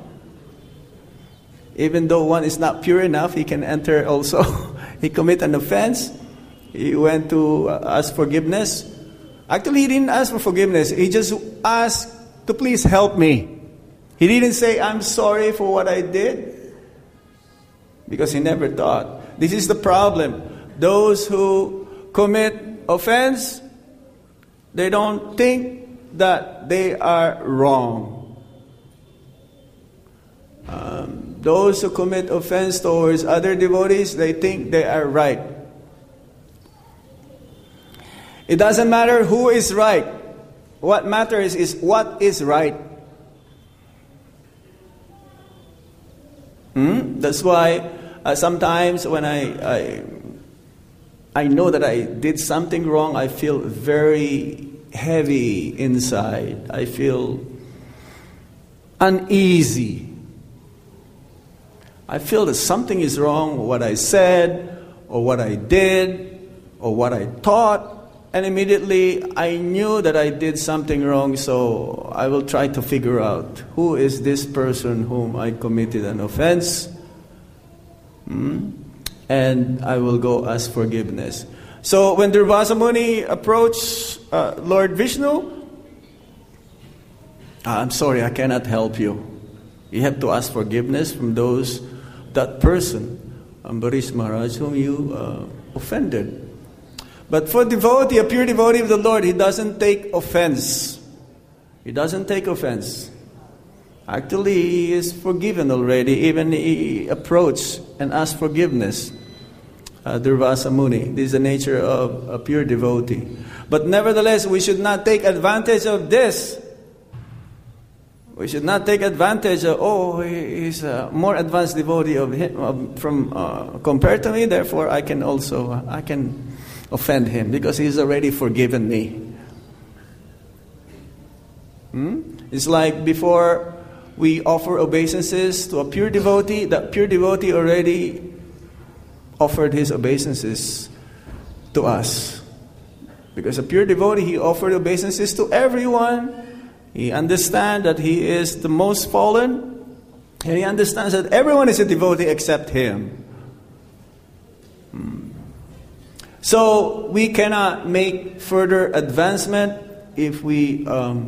Speaker 1: even though one is not pure enough, he can enter also. He commit an offense. He went to ask forgiveness. Actually, he didn't ask for forgiveness. He just asked to please help me. He didn't say, I'm sorry for what I did. Because he never thought. This is the problem. Those who commit offense, they don't think that they are wrong. Those who commit offense towards other devotees, they think they are right. It doesn't matter who is right. What matters is what is right. That's why sometimes when I know that I did something wrong, I feel very heavy inside. I feel uneasy. I feel that something is wrong with what I said, or what I did, or what I thought. And immediately I knew that I did something wrong, so I will try to figure out who is this person whom I committed an offense. And I will go ask forgiveness. So when Durvasa Muni approached Lord Vishnu, I'm sorry, I cannot help you. You have to ask forgiveness from that person, Ambarish Maharaj, whom you offended. But for devotee, a pure devotee of the Lord, he doesn't take offense. He doesn't take offense. Actually, he is forgiven already. Even he approached and asked forgiveness. Durvasa Muni. This is the nature of a pure devotee. But nevertheless, we should not take advantage of this. We should not take advantage of, he's a more advanced devotee of him compared to me, therefore I can offend him because he's already forgiven me. It's like before we offer obeisances to a pure devotee, that pure devotee already offered his obeisances to us. Because a pure devotee, he offered obeisances to everyone. He understands that he is the most fallen, and he understands that everyone is a devotee except him. So we cannot make further advancement if we,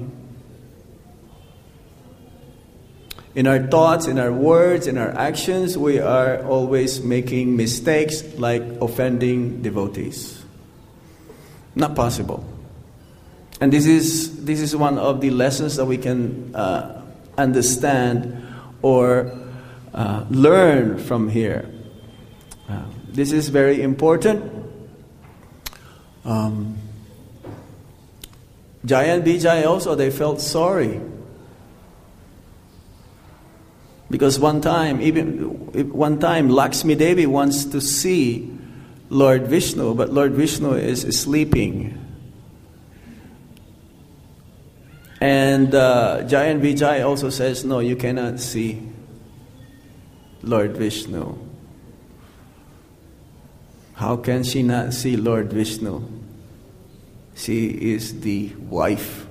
Speaker 1: in our thoughts, in our words, in our actions, we are always making mistakes like offending devotees. Not possible. And this is one of the lessons that we can understand or learn from here. This is very important. Jaya and Vijay also, they felt sorry. Because one time Lakshmi Devi wants to see Lord Vishnu, but Lord Vishnu is sleeping. And Jaya and Vijay also says, no, you cannot see. Lord Vishnu. How can she not see Lord Vishnu? She is the wife.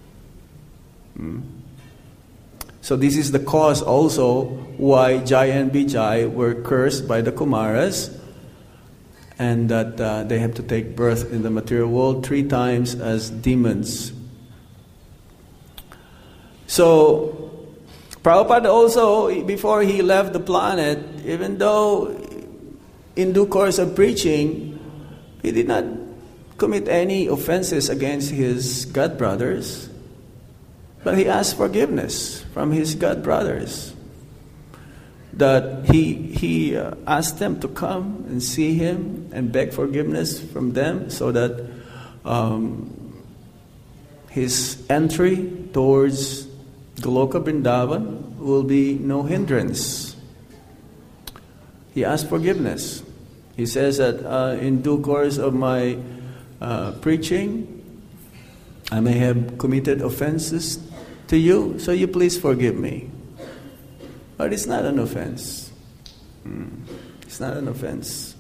Speaker 1: So this is the cause also why Jaya and Vijay were cursed by the Kumaras, and that they have to take birth in the material world 3 times as demons. So Prabhupada also, before he left the planet, even though in due course of preaching, he did not commit any offenses against his god brothers, but he asked forgiveness from his god brothers. That he asked them to come and see him and beg forgiveness from them, so that his entry towards Goloka Vrindavan will be no hindrance. He asked forgiveness. He says that in due course of my preaching, I may have committed offenses to you, so you please forgive me. But it's not an offense. It's not an offense.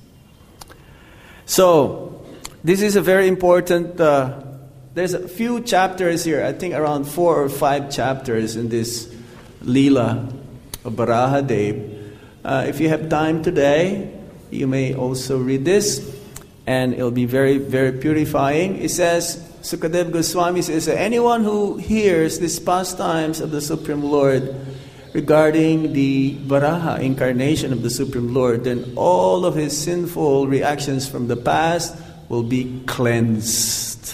Speaker 1: So, this is a very important... there's a few chapters here, I think around 4 or 5 chapters in this Leela of Varahadev. If you have time today, you may also read this, and it'll be very, very purifying. It says, Sukadeva Goswami says, anyone who hears these pastimes of the Supreme Lord regarding the Varaha incarnation of the Supreme Lord, then all of his sinful reactions from the past will be cleansed.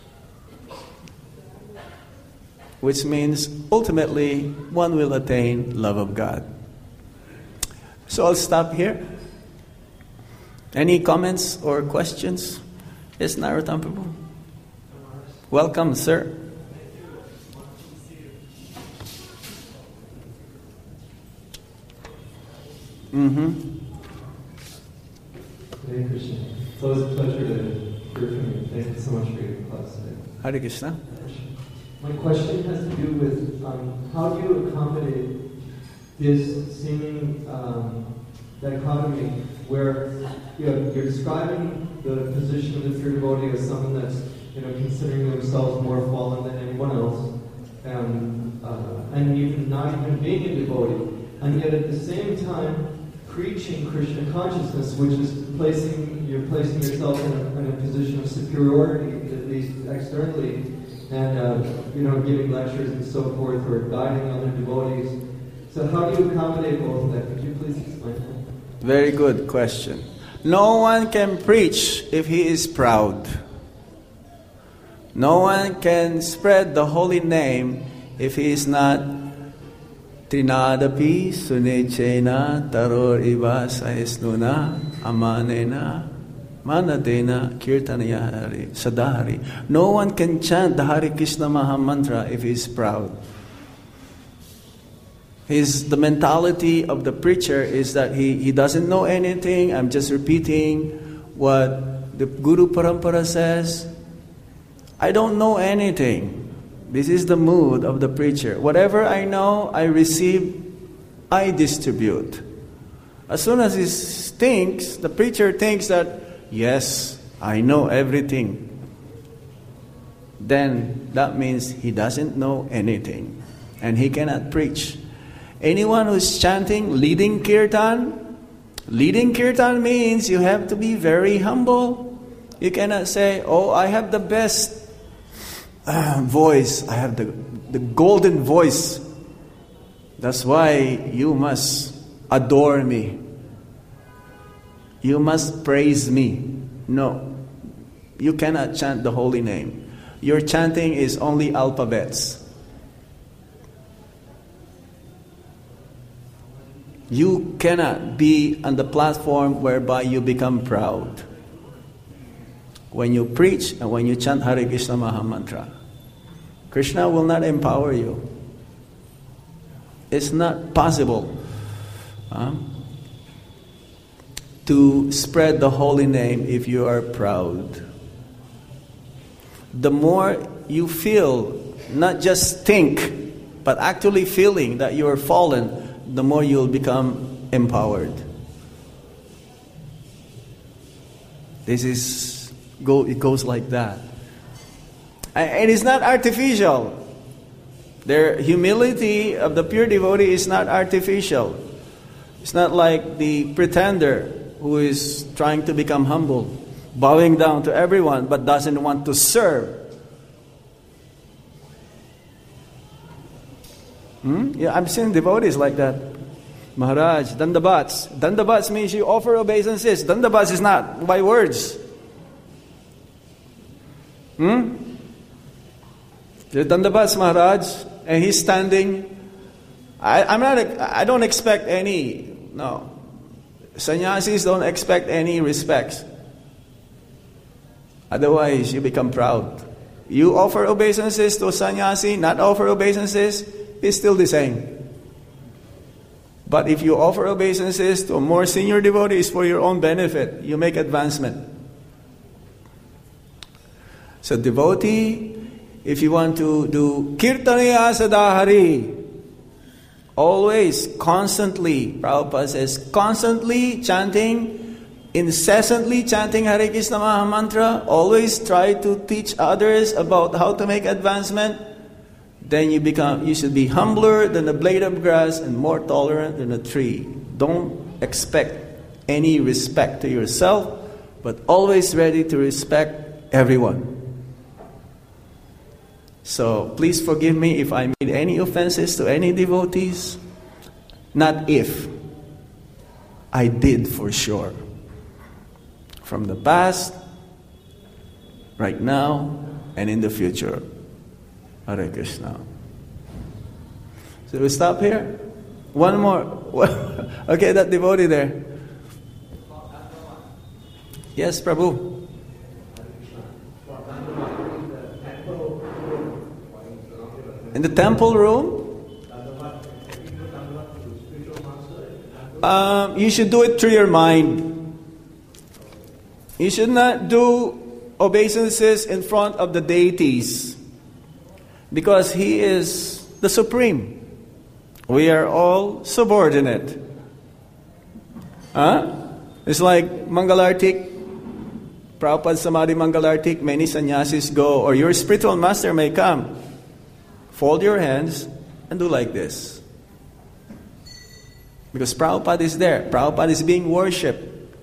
Speaker 1: Which means ultimately one will attain love of God. So I'll stop here. Any comments or questions? Yes, Narottam Prabhu. Welcome, sir.
Speaker 2: Hare Krishna. It's always a pleasure to hear from you. Thank you so much for your class today.
Speaker 1: Hare Krishna.
Speaker 2: My question has to do with how do you accommodate this seeming dichotomy where you're describing the position of the pure devotee as someone that's considering themselves more fallen than anyone else, and even not even being a devotee, and yet at the same time preaching Krishna consciousness, which is placing yourself in a position of superiority, at least externally, and giving lectures and so forth, or guiding other devotees. So how do you accommodate both of that? Could you please explain that?
Speaker 1: Very good question. No one can preach if he is proud. No one can spread the holy name if he is not Trinadapi sunechena taror iva sahisnuna amanena manadena kirtanaya sadahari. No one can chant the Hare Krishna Maha Mantra if he is proud. The mentality of the preacher is that he doesn't know anything. I'm just repeating what the Guru Parampara says. I don't know anything. This is the mood of the preacher. Whatever I know, I receive, I distribute. As soon as the preacher thinks that, yes, I know everything, then that means he doesn't know anything. And he cannot preach. Anyone who's chanting, leading kirtan means you have to be very humble. You cannot say, oh, I have the best voice. I have the golden voice. That's why you must adore me. You must praise me. No. You cannot chant the holy name. Your chanting is only alphabets. You cannot be on the platform whereby you become proud. When you preach and when you chant Hare Krishna Maha Mantra, Krishna will not empower you. It's not possible to spread the holy name if you are proud. The more you feel, not just think, but actually feeling that you are fallen, the more you'll become empowered. It goes like that. It is not artificial. Their humility of the pure devotee is not artificial. It's not like the pretender who is trying to become humble, bowing down to everyone but doesn't want to serve. Yeah, I've seen devotees like that. Maharaj, dandabats. Dandabats means you offer obeisances. Dandabats is not by words. The dandabats, Maharaj, and he's standing. I don't expect any. No, sannyasis don't expect any respects. Otherwise, you become proud. You offer obeisances to a sannyasi, not offer obeisances, is still the same. But if you offer obeisances to a more senior devotee, it's for your own benefit. You make advancement. So devotee, if you want to do kirtanaya sadahari, always, constantly, Prabhupada says, constantly chanting, incessantly chanting Hare Krishna Maha Mantra, always try to teach others about how to make advancement. Then you should be humbler than a blade of grass and more tolerant than a tree. Don't expect any respect to yourself, but always ready to respect everyone. So please forgive me if I made any offenses to any devotees. Not if. I did for sure. From the past, right now, and in the future. Hare Krishna. So we stop here? One more. Okay, that devotee there. Yes, Prabhu. In the temple room? You should do it through your mind. You should not do obeisances in front of the deities. Because He is the Supreme. We are all subordinate. It's like Mangalartik. Prabhupada Samadhi Mangalartik, many sannyasis go, or your spiritual master may come. Fold your hands and do like this. Because Prabhupada is there. Prabhupada is being worshipped.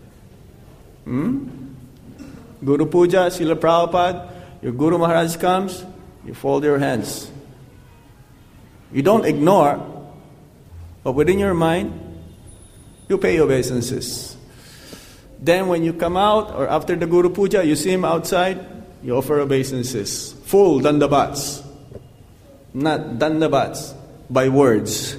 Speaker 1: Guru Puja, Srila Prabhupada, your Guru Maharaj comes, you fold your hands. You don't ignore, but within your mind, you pay obeisances. Then when you come out, or after the Guru Puja, you see him outside, you offer obeisances. Full dandabats. Not dandabats, by words.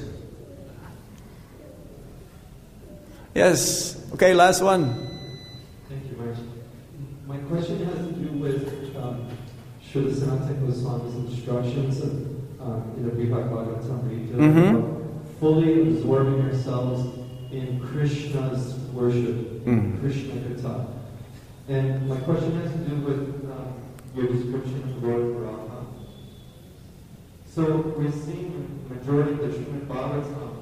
Speaker 1: Yes. Okay, last one.
Speaker 2: Thank you, Maharaj. My question has to do with Srila Sanatana Goswami's instructions in the Brihad Bhagavatam, about fully absorbing yourselves in Krishna's worship, Krishna Katha. And my question has to do with your description of Lord Brahma. So we're seeing the majority of the Srimad Bhagavatam,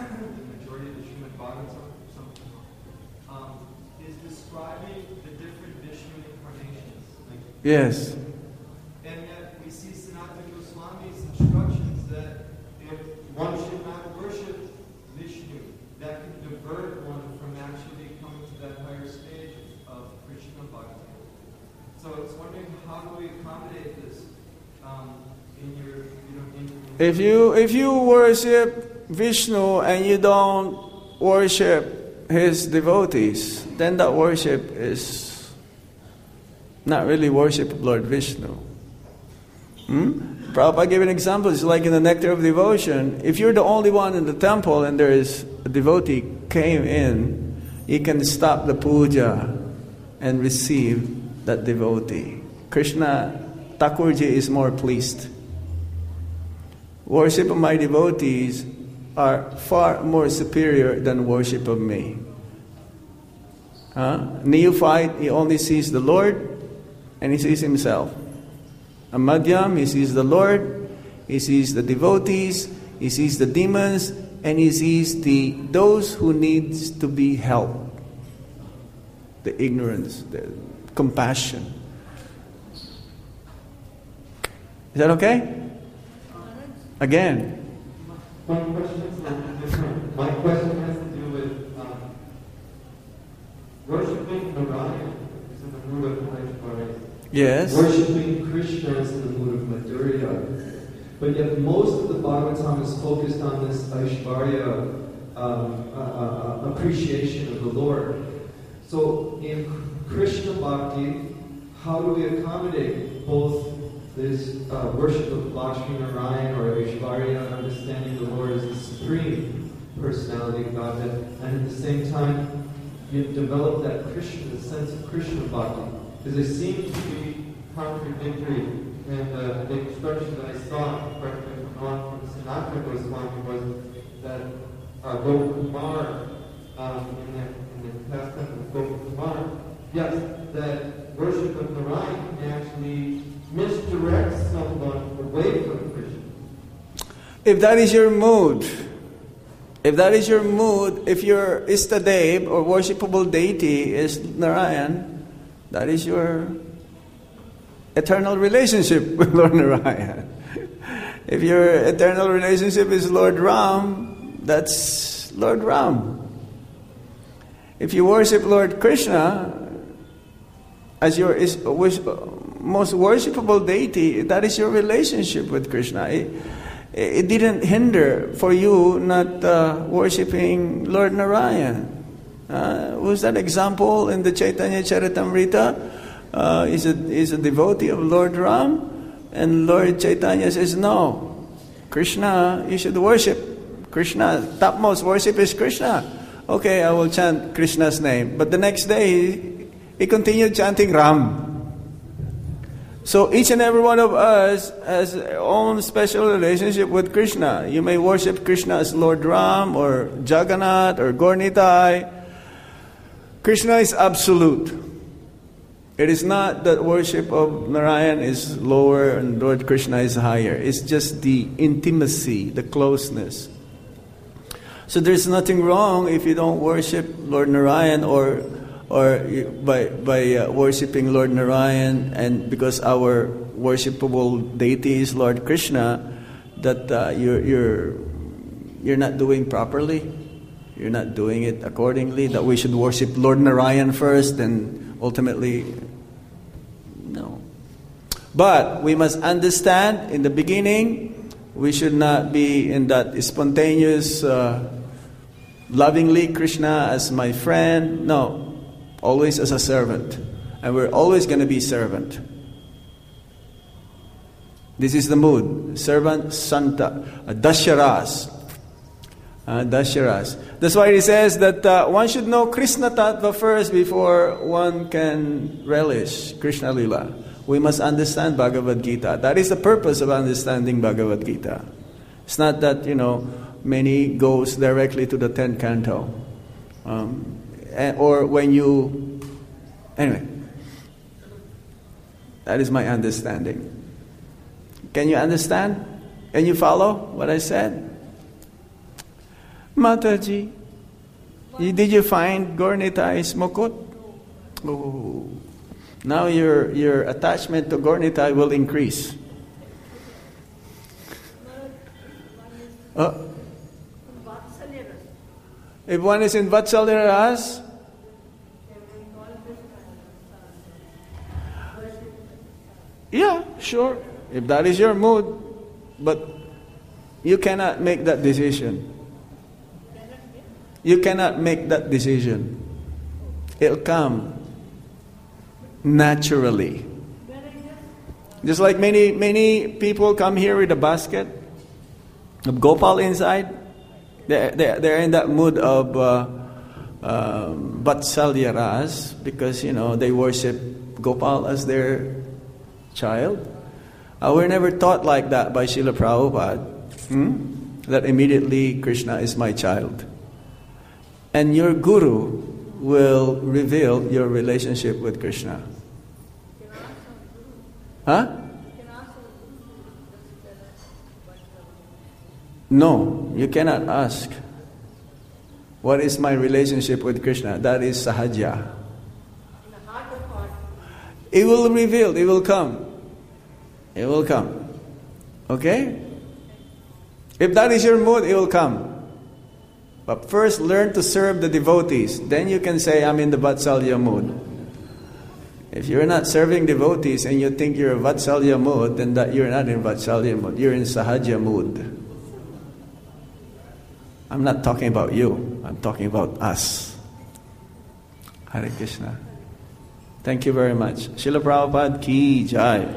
Speaker 2: is describing the different Vishnu incarnations.
Speaker 1: Yes.
Speaker 2: And yet we see Sanatana Goswami's instructions that if one should not worship Vishnu, that can divert one from actually coming to that higher stage of Krishna Bhakti. So I was wondering, how do we accommodate this in your,
Speaker 1: If you worship Vishnu and you don't worship his devotees, then that worship is not really worship of Lord Vishnu. Prabhupada gave an example. It's like in the Nectar of Devotion. If you're the only one in the temple and there is a devotee came in, you can stop the puja and receive that devotee. Krishna, Thakurji is more pleased. Worship of my devotees are far more superior than worship of me. Neophyte, he only sees the Lord and he sees himself. A Madhyam, he sees the Lord, he sees the devotees, he sees the demons, and he sees those who needs to be helped, the ignorance, the compassion. Is that okay? Again.
Speaker 2: My question is not different. My question has to do with worshiping Narayan is in the mood of Aishwarya.
Speaker 1: Yes.
Speaker 2: Worshipping Krishna is in the mood of Madhurya. But yet most of the Bhagavatam is focused on this Aishwarya appreciation of the Lord. So in Krishna Bhakti, how do we accommodate both this worship of Lakshmi Narayan or Aishwarya, understanding the Lord as the supreme personality of Godhead, and at the same time you develop that Krishna, the sense of Krishna Bhakti? Because they seem to be contradictory. And the instruction that I saw, correct me if I'm wrong, from Sanatana Goswami was that Gopakumar, in the pastime of Gopakumar, yes, that worship of Narayan can actually misdirect someone away from Krishna.
Speaker 1: If that is your mood, if your Istadev or worshipable deity is Narayan, that is your eternal relationship with Lord Narayan. If your eternal relationship is Lord Ram, that's Lord Ram. If you worship Lord Krishna as your most worshipable deity, that is your relationship with Krishna. It didn't hinder for you not worshipping Lord Narayan. Was that example in the Chaitanya Charitamrita? Is a devotee of Lord Ram, and Lord Chaitanya says, no, Krishna, you should worship Krishna. Topmost worship is Krishna. Okay, I will chant Krishna's name. But the next day, he continued chanting Ram. So each and every one of us has our own special relationship with Krishna. You may worship Krishna as Lord Ram or Jagannath or Gaura-Nitai. Krishna is absolute. It is not that worship of Narayan is lower and Lord Krishna is higher. It's just the intimacy, the closeness. So there's nothing wrong if you don't worship Lord Narayan or by worshiping Lord Narayan, and because our worshipable deity is Lord Krishna, that you're not doing properly. You're not doing it accordingly. That we should worship Lord Narayan first, and ultimately, no. But we must understand, in the beginning, we should not be in that spontaneous, lovingly Krishna as my friend. No, always as a servant. And we're always going to be servant. This is the mood. Servant, Santa, Dasharas. Dasharas. That's why he says that one should know Krishna Tattva first before one can relish Krishna Lila. We must understand Bhagavad Gita. That is the purpose of understanding Bhagavad Gita. It's not that, many goes directly to the 10th canto. Or when you... Anyway. That is my understanding. Can you understand? Can you follow what I said? Mataji, did you find Gaura-Nitai's mukut? Oh, now your attachment to Gaura-Nitai will increase. If one is in Vatsalya Ras, yeah, sure. If that is your mood, but you cannot make that decision. You cannot make that decision. It'll come naturally. Just like many people come here with a basket of Gopal inside. They're in that mood of Vatsalya Ras because, they worship Gopal as their child. We're never taught like that by Srila Prabhupada. That immediately Krishna is my child. And your guru will reveal your relationship with Krishna. Huh? No. You cannot ask, what is my relationship with Krishna? That is sahaja. It will reveal, it will come. It will come. Okay? If that is your mood, it will come. But first, learn to serve the devotees. Then you can say, I'm in the Vatsalya mood. If you're not serving devotees and you think you're in Vatsalya mood, then that you're not in Vatsalya mood. You're in Sahaja mood. I'm not talking about you. I'm talking about us. Hare Krishna. Thank you very much. Srila Prabhupada ki jai.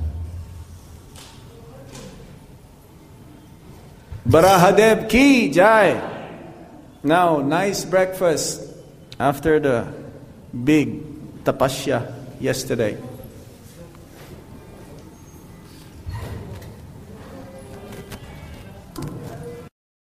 Speaker 1: Barahadev ki jai. Now, nice breakfast after the big tapasya yesterday.